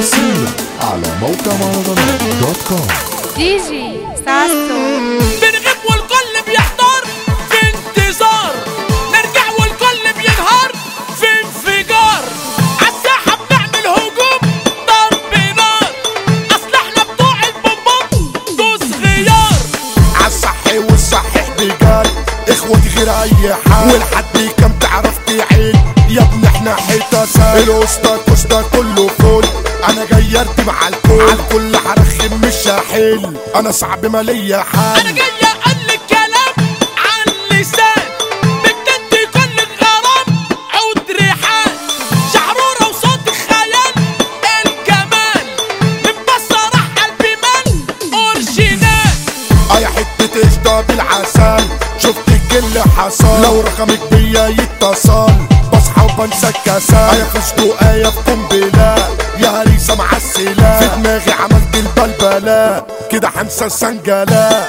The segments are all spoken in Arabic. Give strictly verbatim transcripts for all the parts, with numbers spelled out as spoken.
حصريا على موقع مهرجانات دوت كوم. دي جي ساسو. بنغيب والكل بيحضر في انتظار، نرجع والكل بينهار في انفجار. عالساحة بنعمل هجوم ضرب نار، اصل احنا بتوع البومبوم دوس غيار. عالصحي والصحيح بجد اخوتي غير اي حال، والحد كم تعرف تعيد يا ابني احنا حيطة سال. الوسطى كوستا كله فول، انا جاي ارتب على الكل، على الكل هرخم مش هحل، انا صعب ما ليا حل. انا جاي اقلك كلام عن اللسان، بتدي كل الغرام عود ريحان، شحرورة وصوت خيال الجمال، من بصة راح قلبي مال اورجينال. اه يا حتة قشطة بالعسل، شفت الجل حصل، لو رقمك بيا يتصل بصحى وبنسى الكسل. اه يا فستقاية في قنبلة يا هريسة مع السلاح، في دماغي عملت البلبلة كده هنسى السنجلة.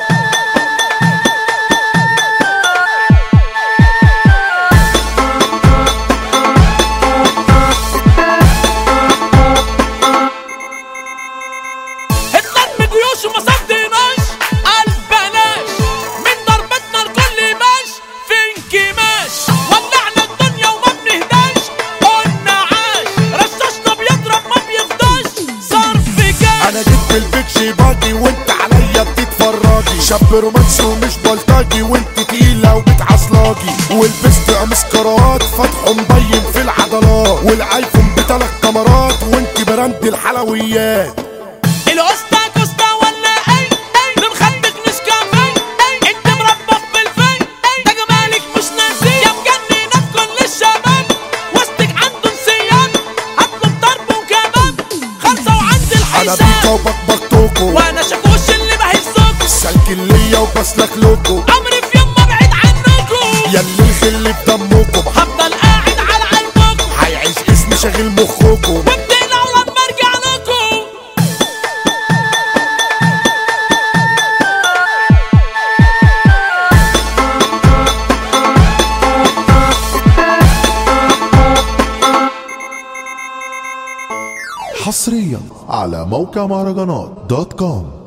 هتلر من جيوش وما صدناش قلب بلاش، من ضربتنا الكل باش في انكماش، ولعنا الدنيا وما بنهداش قلنا عاش، رشاشنا بيضرب ما بيفضاش صرف جاش. انا جيت بالبيكشي باجي وانت عليا بتتفرجي، شاب رومانسي ومش بلطجي وانت تقيلة وبتعصلاجي، ولبست قميص كرات فاتحه مبين في العضلات، والايفون بتلات كاميرات وانت براند الحلويات. القسطة كوستا ولا اي اي من خدك نسكافيه، انت مربط بالفي ده جمالك مش ناسي، يا مجننة كل الشباب وسطك عنده انسياب، هطلب ضرب وكباب خمسة وعند انا بيكا الحساب، وبكبكتوكو وانا شاكوش اللي بهزكوا، سلك ليا وبسلك لكو، عمري في يوم ما بعيد عنكوا، ياللي الخل في دمكم هفضل قاعد على قلبكوا، هيعيش اسم شاغل مخكم. وبدينا ولما ارجع لكوا. حصريا على موقع مهرجانات دوت كوم.